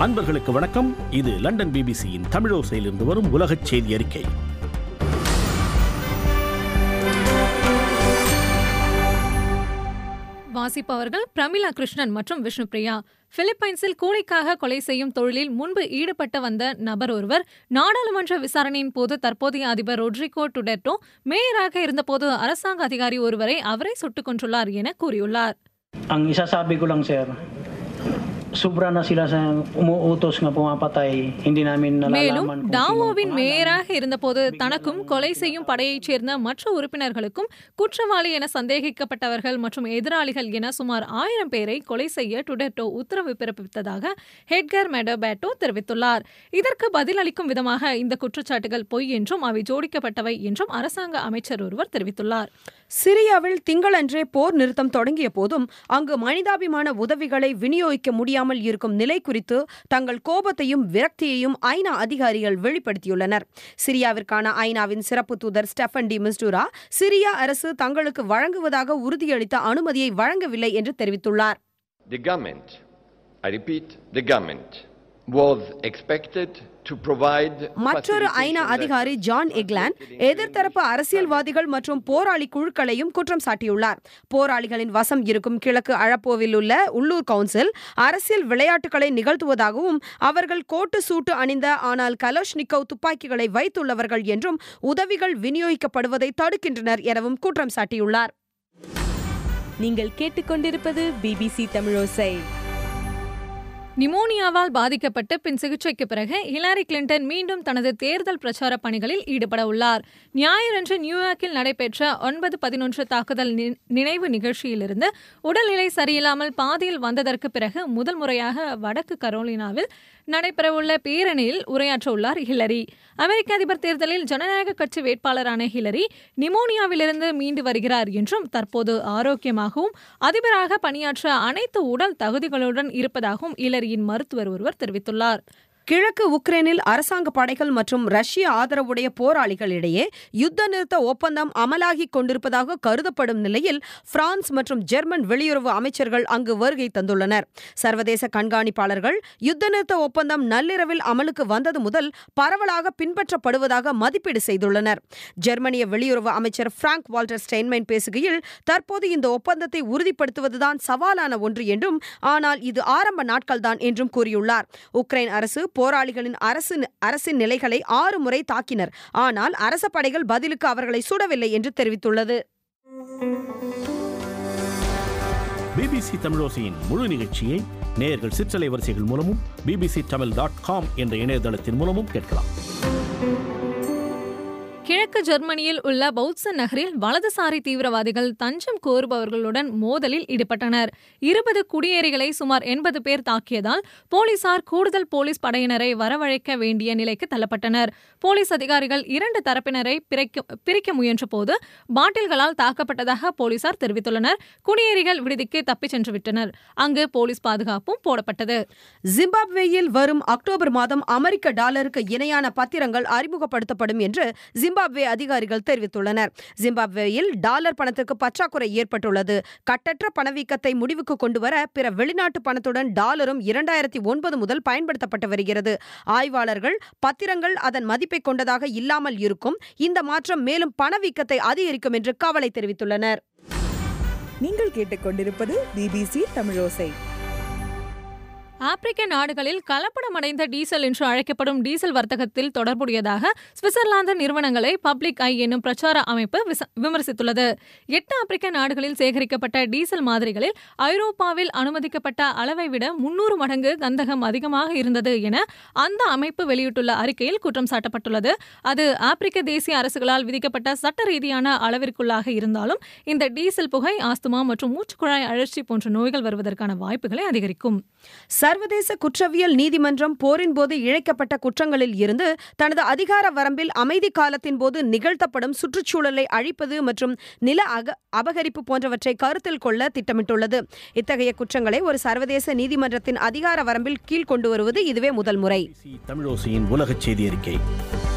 அன்பர்களுக்கு வணக்கம். இது லண்டன் பிபிசியின் தமிழோசையிலிருந்து வரும் உலகச் செய்தி அறிக்கை. வாசிப்பவர்கள் பிரமிளா கிருஷ்ணன் மற்றும் விஷ்ணுபிரியா. பிலிப்பைன்ஸில் கூலிக்காக கொலை செய்யும் தொழிலில் முன்பு ஈடுபட்டு வந்த நபர் ஒருவர் நாடாளுமன்ற விசாரணையின் போது தற்போதைய அதிபர் ரொட்ரிகோ டுடெர்டோ மேயராக இருந்தபோது அரசாங்க அதிகாரி ஒருவரை அவரை சுட்டுக் கொன்றுள்ளார் என கூறியுள்ளார். Ang isasabi ko lang, sir, sobra na sila sa umuutos nga pumapatay, hindi namin nalalaman. மேலும் டாவோவின் மேயராக இருந்தபோது தனக்கும் கொலை செய்யும் படையைச் சேர்ந்த மற்ற உறுப்பினர்களுக்கும் குற்றவாளி என சந்தேகிக்கப்பட்டவர்கள் மற்றும் எதிராளிகள் என சுமார் 1000 பேரை கொலை செய்ய டுடெர்டோ உத்தரவு பிறப்பித்ததாக ஹெட்கர் மெடோபேட்டோ தெரிவித்துள்ளார். இதற்கு பதிலளிக்கும் விதமாக இந்த குற்றச்சாட்டுகள் பொய் என்றும் அவை ஜோடிக்கப்பட்டவை என்றும் அரசாங்க அமைச்சர் ஒருவர் தெரிவித்துள்ளார். சிரியாவில் திங்களன்றே போர் நிறுத்தம் தொடங்கிய போதும் அங்கு மனிதாபிமான உதவிகளை விநியோகிக்க முடியாமல் இருக்கும் நிலை குறித்து தங்கள் கோபத்தையும் விரக்தியையும் ஐநா அதிகாரிகள் வெளிப்படுத்தியுள்ளனர். சிரியாவிற்கான ஐநாவின் சிறப்பு தூதர் ஸ்டெஃபன் டி மிஸ்டூரா சிரியா அரசு தங்களுக்கு வழங்குவதாக உறுதியளித்த அனுமதியை வழங்கவில்லை என்று தெரிவித்துள்ளார். The government, I repeat, the government was expected to provide. மற்றொரு ஐநா அதிகாரி ஜான் எக்லாண்ட் எதிர்த்தரப்பு அரசியல்வாதிகள் மற்றும் போராளி குழுக்களையும் குற்றம் சாட்டியுள்ளார். போராளிகளின் வசம் இருக்கும் கிழக்கு அலப்போவில் உள்ள உள்ளூர் கவுன்சில் அரசியல் விளையாட்டுகளை நிகழ்த்துவதாகவும் அவர்கள் கோட்டு சூட்டு அணிந்த ஆனால் கலோஷ்னிகோவ் துப்பாக்கிகளை வைத்துள்ளவர்கள் என்றும் உதவிகள் விநியோகிக்கப்படுவதை தடுக்கின்றனர் எனவும் குற்றம் சாட்டியுள்ளார். நீங்கள் கேட்டுக்கொண்டிருப்பது பிபிசி தமிழோசை. நிமோனியாவால் பாதிக்கப்பட்டு பின் சிகிச்சைக்கு பிறகு ஹிலாரி கிளின்டன் மீண்டும் தனது தேர்தல் பிரச்சார பணிகளில் ஈடுபட உள்ளார். ஞாயிறன்று நியூயார்க்கில் நடைபெற்ற 9/11 தாக்குதல் நினைவு நிகழ்ச்சியிலிருந்து உடல்நிலை சரியில்லாமல் பாதியில் வந்ததற்கு பிறகு முதல் முறையாக வடக்கு கரோலினாவில் நடைபெறவுள்ள பேரணியில் உரையாற்ற உள்ளார் ஹிலரி. அமெரிக்க அதிபர் தேர்தலில் ஜனநாயக கட்சி வேட்பாளரான ஹிலரி நிமோனியாவிலிருந்து மீண்டு வருகிறார் என்றும் தற்போது ஆரோக்கியமாகவும் அதிபராக பணியாற்ற அனைத்து உடல் தகுதிகளுடன் இருப்பதாகவும் ஹிலரியின் மருத்துவர் ஒருவர் தெரிவித்துள்ளார். கிழக்கு உக்ரைனில் அரசாங்க படைகள் மற்றும் ரஷ்ய ஆதரவுடைய போராளிகளிடையே யுத்த நிறுத்த ஒப்பந்தம் அமலாகிக் கொண்டிருப்பதாக கருதப்படும் நிலையில் பிரான்ஸ் மற்றும் ஜெர்மன் வெளியுறவு அமைச்சர்கள் அங்கு வருகை தந்துள்ளனர். சர்வதேச கண்காணிப்பாளர்கள் யுத்த நிறுத்த ஒப்பந்தம் நள்ளிரவில் அமலுக்கு வந்தது முதல் பரவலாக பின்பற்றப்படுவதாக மதிப்பீடு செய்துள்ளனர். ஜெர்மனிய வெளியுறவு அமைச்சர் பிராங்க் வால்டர் ஸ்டெயின்மைன் பேசுகையில், தற்போது இந்த ஒப்பந்தத்தை உறுதிப்படுத்துவதுதான் சவாலான ஒன்று என்றும் ஆனால் இது ஆரம்ப நாட்கள்தான் என்றும் கூறியுள்ளார். உக்ரைன் அரசு போராளிகளின் அரசின் நிலைகளை 6 முறை தாக்கினர், ஆனால் அரச படைகள் பதிலுக்கு அவர்களை சுடவில்லை என்று தெரிவித்துள்ளது. பிபிசி தமிழோசையின் முழு நிகழ்ச்சியை நேயர்கள் சிற்றலை வரிசைகள் மூலமும் bbctamil.com என்ற இணையதளத்தின் மூலமும் கேட்கலாம். கிழக்கு ஜெர்மனியில் உள்ள பவுட்சன் நகரில் வலதுசாரி தீவிரவாதிகள் தஞ்சம் கோருபவர்களுடன் மோதலில் ஈடுபட்டனர். 20 குடியேறிகளை சுமார் 80 பேர் தாக்கியதால் போலீசார் கூடுதல் போலீஸ் படையினரை வரவழைக்க வேண்டிய நிலைக்கு தள்ளப்பட்டனர். போலீஸ் அதிகாரிகள் 2 தரப்பினரை பிரிக்க முயன்ற போது பாட்டில்களால் தாக்கப்பட்டதாக போலீசார் தெரிவித்துள்ளனர். குடியேறிகள் விடுதிக்கு தப்பிச் சென்று விட்டனர். அங்கு போலீஸ் பாதுகாப்பும் போடப்பட்டது. ஜிம்பாப்வேயில் வரும் அக்டோபர் மாதம் அமெரிக்க டாலருக்கு இணையான பத்திரங்கள் அறிமுகப்படுத்தப்படும் என்று ஜிம்பாப்வே அதிகாரிகள் தெரிவித்துள்ளனர். ஜிம்பாப்வேயில் டாலர் பணத்திற்கு பற்றாக்குறை ஏற்பட்டுள்ளது. கட்டற்ற பணவீக்கத்தை முடிவுக்கு கொண்டுவர பிற வெளிநாட்டு பணத்துடன் டாலரும் 2009 முதல் பயன்படுத்தப்பட்டு வருகிறது. ஆய்வாளர்கள் பத்திரங்கள் அதன் மதிப்பை கொண்டதாக இல்லாமல் இருக்கும். இந்த மாற்றம் மேலும் பணவீக்கத்தை அதிகரிக்கும் என்று கவலை தெரிவித்துள்ளனர். நீங்கள் கேட்டுக்கொண்டிருப்பது பிபிசி தமிழோசை. ஆப்பிரிக்க நாடுகளில் கலப்படமடைந்த டீசல் என்று அழைக்கப்படும் டீசல் வர்த்தகத்தில் தொடர்புடையதாக சுவிட்சர்லாந்து நிறுவனங்களை பப்ளிக் ஐ என்னும் பிரச்சார அமைப்பு விமர்சித்துள்ளது. 8 ஆப்பிரிக்க நாடுகளில் சேகரிக்கப்பட்ட டீசல் மாதிரிகளில் ஐரோப்பாவில் அனுமதிக்கப்பட்ட அளவை விட 300 மடங்கு கந்தகம் அதிகமாக இருந்தது என அந்த அமைப்பு வெளியிட்டுள்ள அறிக்கையில் குற்றம் சாட்டப்பட்டுள்ளது. அது ஆப்பிரிக்க தேசிய அரசுகளால் விதிக்கப்பட்ட சட்ட ரீதியான அளவிற்குள்ளாக இருந்தாலும் இந்த டீசல் புகை ஆஸ்துமா மற்றும் மூச்சுக்குழாய் அழற்சி போன்ற நோய்கள் வருவதற்கான வாய்ப்புகளை அதிகரிக்கும். சர்வதேச குற்றவியல் நீதிமன்றம் போரின் போது இழைக்கப்பட்ட குற்றங்களில் இருந்து தனது அதிகார வரம்பில் அமைதி காலத்தின் போது நிகழ்த்தப்படும் சுற்றுச்சூழலை அழிப்பது மற்றும் நில அபகரிப்பு போன்றவற்றை கருத்தில் கொள்ள திட்டமிட்டுள்ளது. இத்தகைய குற்றங்களை ஒரு சர்வதேச நீதிமன்றத்தின் அதிகார வரம்பில் கீழ் கொண்டு வருவது இதுவே முதல் முறை. தமிழோசையின் உலகச் செய்தி அறிக்கை.